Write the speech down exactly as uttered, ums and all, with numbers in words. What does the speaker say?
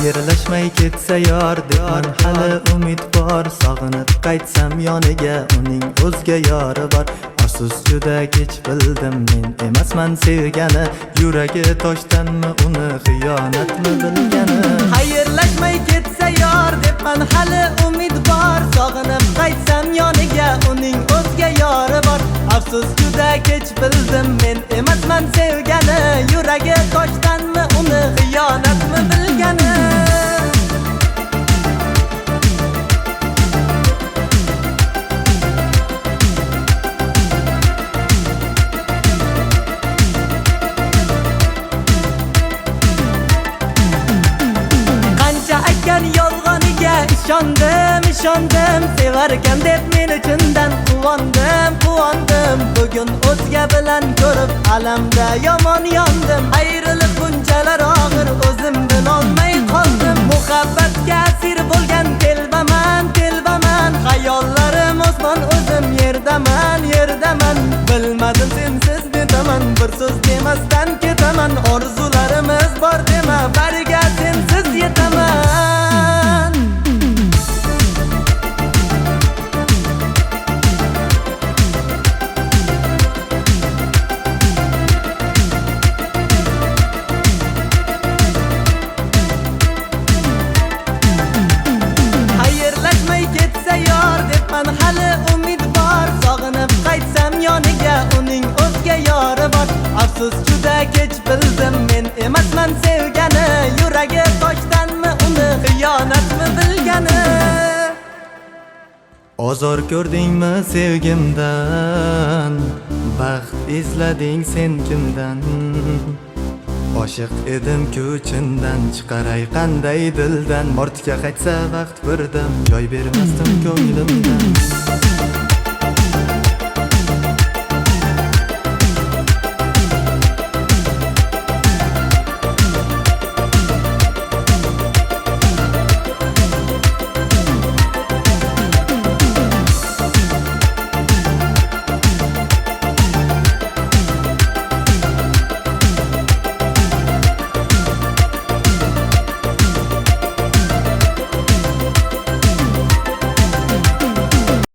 Xayrlashmay ketsa yor debman hali umid bor. Sog'inib qaytsam yoniga uning o'zga yori bor. Afsus juda kech bildim men emasman sevgani. Yuragi toshdanmi uni xiyonatmi bilgani. Xayrlashmay ketsa yor debman hali umid bor. Sog'inib qaytsam yoniga uning o'zga yori bor. Afsus juda kech bildim men emasman sevgani. Yuragi toshdanmi uni xiyonatmi bilgani. Yolg'oniga ishondim, ishondim. Sevarkan deb men uchundan quvondim, quvondim. Bugun o'zga bilan ko'rib alamda yomon yondim. Ayriliq bunchalar og'ir o'zim bilolmay qoldim. Muhabbatga asir bo'lgan telbaman, telbaman. Xayollarim osmon o'zim yerdaman, yerdaman. Bilmadim sensiz netaman, bir so'z demasdan ketaman. Orzularimiz bor dema, bariga sensiz yetaman. Hali umid bor. Sog'inib qaytsam yoniga uning o'zga yori bor. Afsus juda kech bildim men emasman sevgani. Yuragi toshdanmi uni xiyonatmi bilgani. Ozor ko'rdingmi sevgimdan, baxt izlading sen kimdan. Oshiq edim ko'chindan, chiqaray qanday dildan. Ortga qaytsa vaqt birdan, joy bermasdim ko'nglimdan.